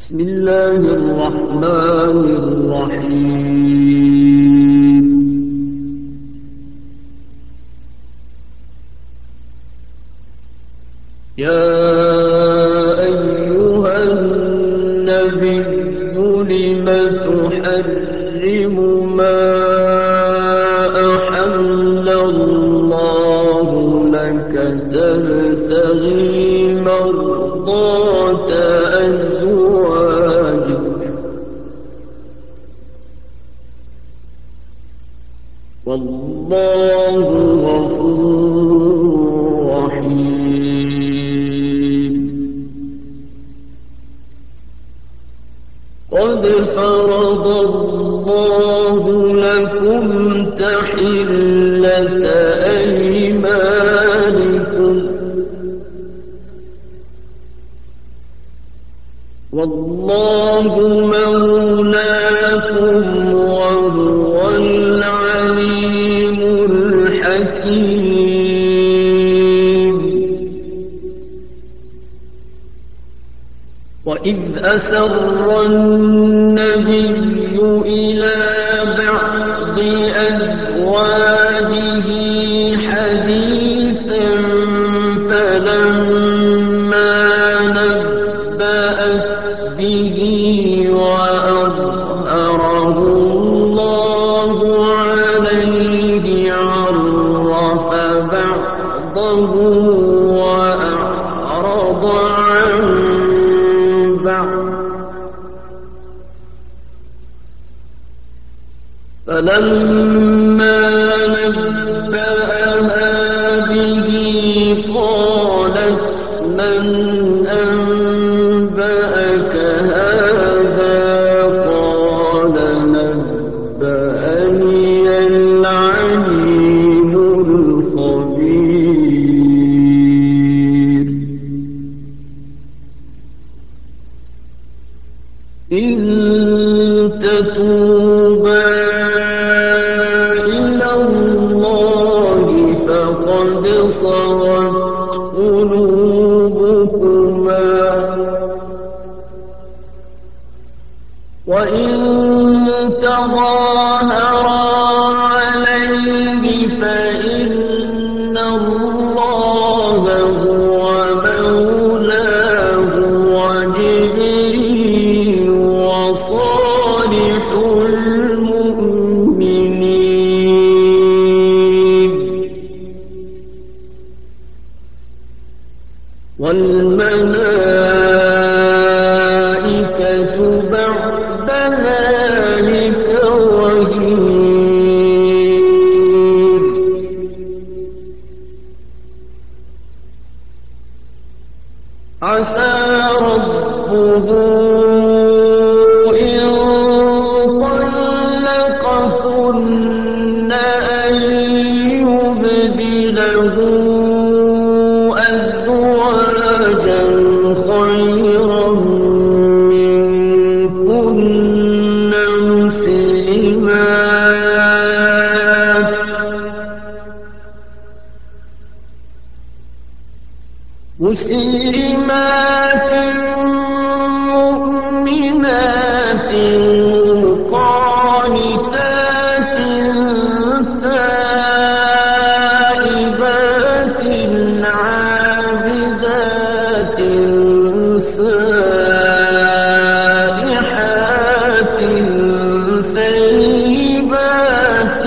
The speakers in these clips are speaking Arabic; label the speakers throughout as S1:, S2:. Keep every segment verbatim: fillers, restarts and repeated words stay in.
S1: بسم الله الرحمن الرحيم. يا أيها النبي لم تحرم ما أحل الله لك تبتغي مرضات أزواجك والله غفور رحيم. قد فرض الله لكم تحلة أيمانكم والله مولاكم وهو العليم الحكيم. وإذ أسر النبي إلى بعض أزواجه حديثا فلما نبأت به وأظهره الله عليه عرف بعضه وأعرض عن بعض فلما نبأها به قالت من أنبأك هذا قال نبأني العليم الخبير. إن تتوبا إلى الله فقد صغت قلوبكما وإن تظاهرا عليه فإن الله هو مولاه وجبريل وصالح المؤمنين والملائكة بعد ذلك ظهير. عسى ربه إن طلقكن أن يبدله أزواجا خيرا منكن مسلمات مسلمات مؤمنات قانتات تائبات عابدات سائحات ثيبات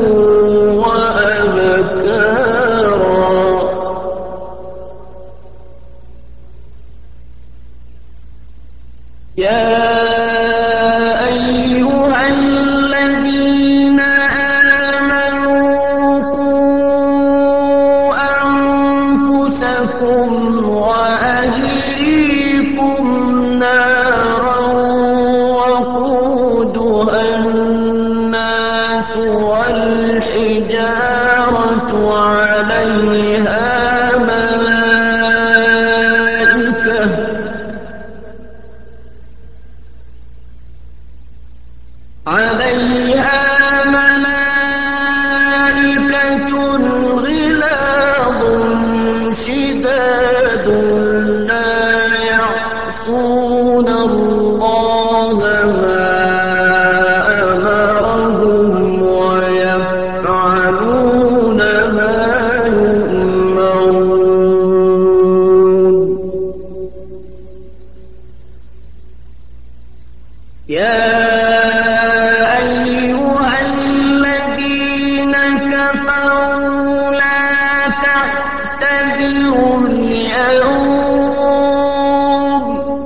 S1: وأبكارا. يا أيها الذين آمنوا قوا أنفسكم وأهليكم نارا وقودها الناس والحجارة عليها ملائكة عليها ملائكة غلاظ شداد لا يعصون الله يا أيها الذين كفروا لا تعتذروا اليوم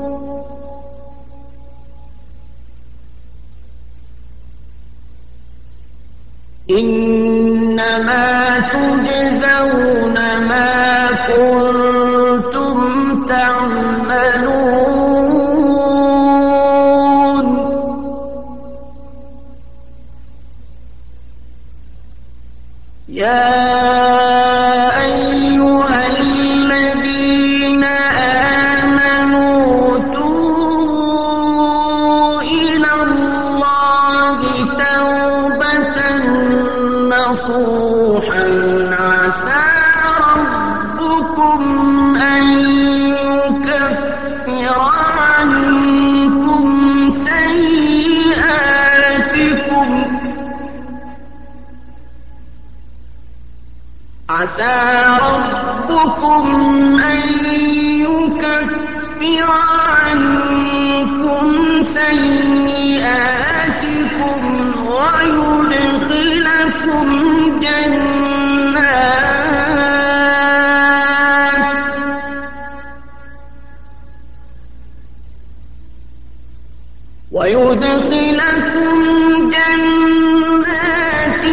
S1: إنما تجزون ما كنتم تعملون يا أيها الذين آمنوا توبوا إلى الله توبة نصوحا عسى ربكم أن يكفر عنكم سيئاتكم عسى ربكم أن يكفر عنكم سيئاتكم ويدخلكم جنات ويدخلكم جنات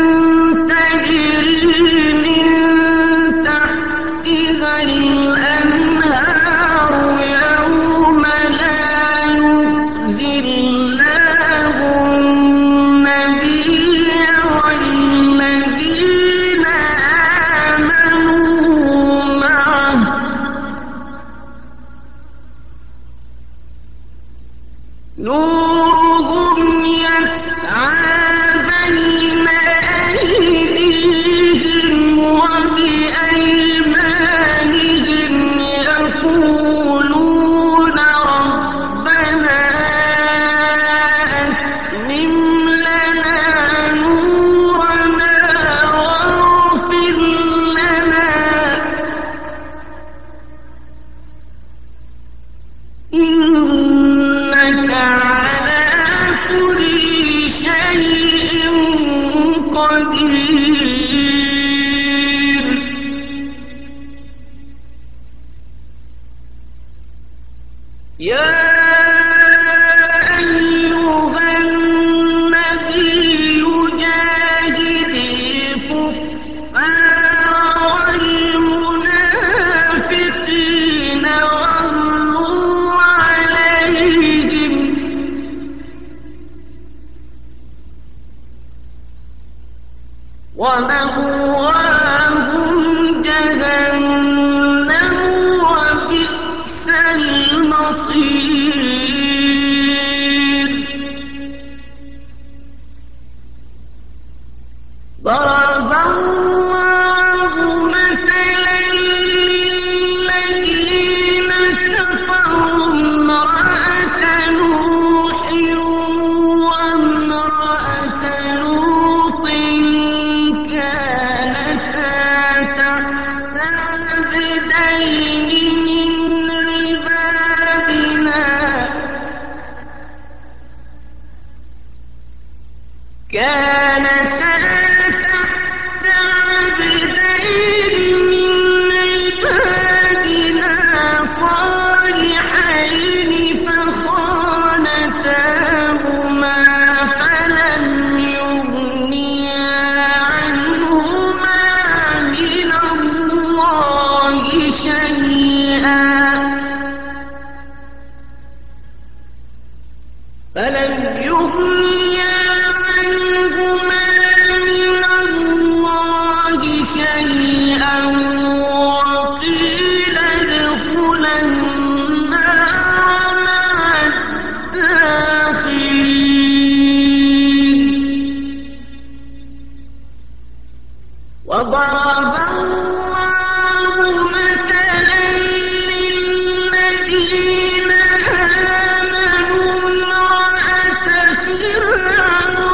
S1: تجري من تحتها الأنهار يوم لا يخزي الله النبي والذين آمنوا معه نورهم يسعى بين أيديهم وبأيمانهم يقولون ربنا أتمم لنا نورنا واغفر لنا إنك على كل شيء قدير يا أيها النبي جاهد الكفار والمنافقين واغلظ عليهم ومأواهم جهنم وبئس المصير ضرب الله مثلا للذين كفروا امرأة نوح وامرأة لوط كانتا تحت عبدين من عبادنا كانتا تحت عبدين من عبادنا صالحين فخانتاهما فلم يغنيا عنهما من الله شيئا فلم يغنيا عنهما من الله شيئا وقيل ادخلا النار مع الداخلين وضرب الله مثلا للذين آمنوا امرأة فرعون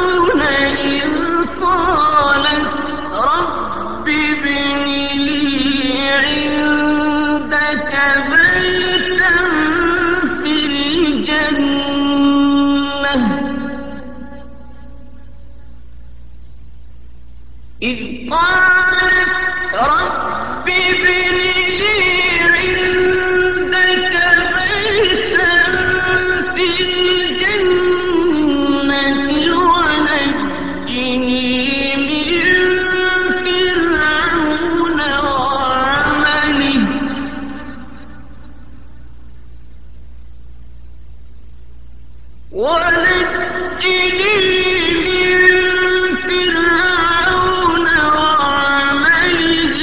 S1: ونجني من فرعون وعمله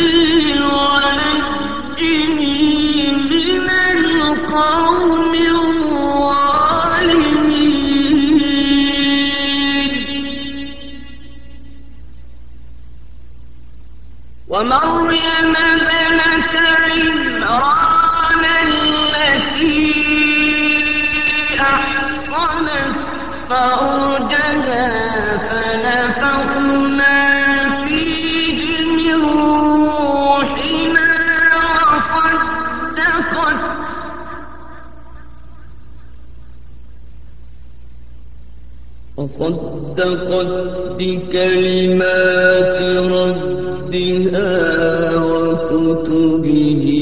S1: ونجني من القوم الظالمين ومريم ابنة عمران التي أحصنت فرجها فنفخنا فيه من روحنا وصدقت وصدقت بكلمات ربها وكتبه